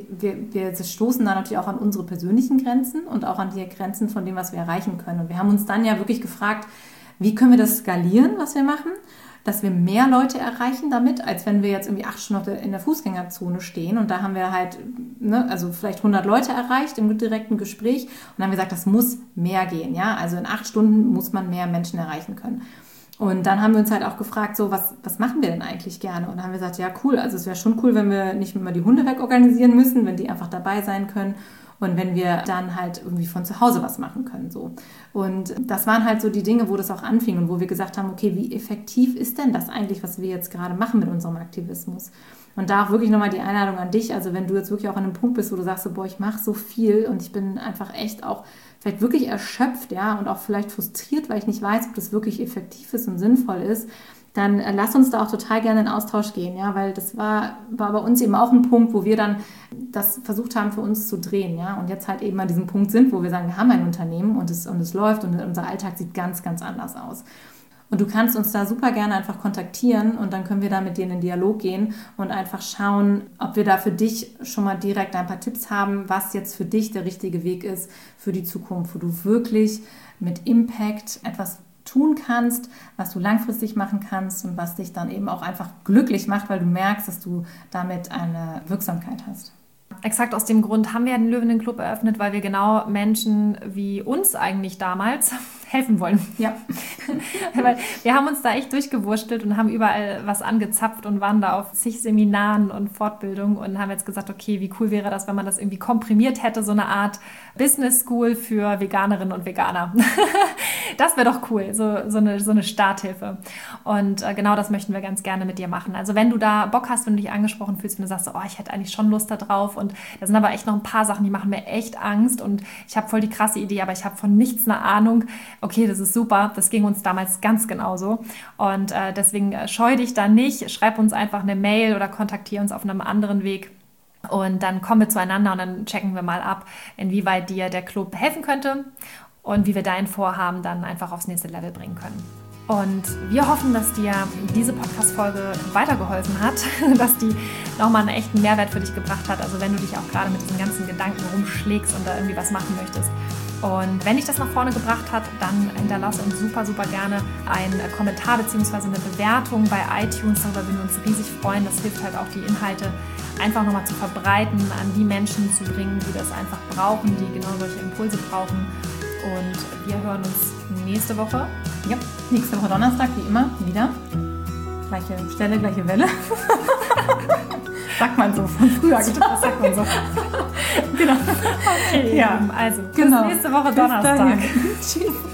wir stoßen da natürlich auch an unsere persönlichen Grenzen und auch an die Grenzen von dem, was wir erreichen können. Und wir haben uns dann ja wirklich gefragt, wie können wir das skalieren, was wir machen, dass wir mehr Leute erreichen damit, als wenn wir jetzt irgendwie 8 Stunden in der Fußgängerzone stehen. Und da haben wir halt, also vielleicht 100 Leute erreicht im direkten Gespräch. Und dann haben wir gesagt, das muss mehr gehen. Ja? Also in 8 Stunden muss man mehr Menschen erreichen können. Und dann haben wir uns halt auch gefragt, so, was machen wir denn eigentlich gerne? Und dann haben wir gesagt, ja cool, also es wäre schon cool, wenn wir nicht immer die Hunde wegorganisieren müssen, wenn die einfach dabei sein können und wenn wir dann halt irgendwie von zu Hause was machen können. So. Und das waren halt so die Dinge, wo das auch anfing und wo wir gesagt haben, okay, wie effektiv ist denn das eigentlich, was wir jetzt gerade machen mit unserem Aktivismus? Und da auch wirklich nochmal die Einladung an dich, also wenn du jetzt wirklich auch an einem Punkt bist, wo du sagst, so, boah, ich mache so viel und ich bin einfach echt auch vielleicht wirklich erschöpft, ja, und auch vielleicht frustriert, weil ich nicht weiß, ob das wirklich effektiv ist und sinnvoll ist, dann lass uns da auch total gerne in Austausch gehen, ja, weil das war bei uns eben auch ein Punkt, wo wir dann das versucht haben, für uns zu drehen, ja, und jetzt halt eben an diesem Punkt sind, wo wir sagen, wir haben ein Unternehmen und es läuft und unser Alltag sieht ganz, ganz anders aus. Und du kannst uns da super gerne einfach kontaktieren und dann können wir da mit denen in Dialog gehen und einfach schauen, ob wir da für dich schon mal direkt ein paar Tipps haben, was jetzt für dich der richtige Weg ist für die Zukunft, wo du wirklich mit Impact etwas tun kannst, was du langfristig machen kannst und was dich dann eben auch einfach glücklich macht, weil du merkst, dass du damit eine Wirksamkeit hast. Exakt aus dem Grund haben wir den Löwinnen-Club eröffnet, weil wir genau Menschen wie uns eigentlich damals helfen wollen. Ja. Weil wir haben uns da echt durchgewurstelt und haben überall was angezapft und waren da auf zig Seminaren und Fortbildungen und haben jetzt gesagt, okay, wie cool wäre das, wenn man das irgendwie komprimiert hätte, so eine Art Business School für Veganerinnen und Veganer. Das wäre doch cool, so eine Starthilfe. Und genau das möchten wir ganz gerne mit dir machen. Also wenn du da Bock hast, wenn du dich angesprochen fühlst, wenn du sagst, oh, ich hätte eigentlich schon Lust da drauf und da sind aber echt noch ein paar Sachen, die machen mir echt Angst und ich habe voll die krasse Idee, aber ich habe von nichts eine Ahnung. Okay, das ist super, das ging uns damals ganz genauso und deswegen scheu dich da nicht, schreib uns einfach eine Mail oder kontaktiere uns auf einem anderen Weg. Und dann kommen wir zueinander und dann checken wir mal ab, inwieweit dir der Club helfen könnte und wie wir dein Vorhaben dann einfach aufs nächste Level bringen können. Und wir hoffen, dass dir diese Podcast-Folge weitergeholfen hat, dass die nochmal einen echten Mehrwert für dich gebracht hat. Also wenn du dich auch gerade mit diesen ganzen Gedanken rumschlägst und da irgendwie was machen möchtest. Und wenn dich das nach vorne gebracht hat, dann hinterlass uns super, super gerne einen Kommentar bzw. eine Bewertung bei iTunes. Darüber würden wir uns riesig freuen. Das hilft halt auch, die Inhalte einfach nochmal zu verbreiten, an die Menschen zu bringen, die das einfach brauchen, die genau solche Impulse brauchen. Und wir hören uns nächste Woche. Ja, nächste Woche Donnerstag, wie immer, wieder. Gleiche Stelle, gleiche Welle. Sagt man so von früher. Das sagt man so. Genau. Okay, ja. Also bis nächste Woche Donnerstag. Tschüss.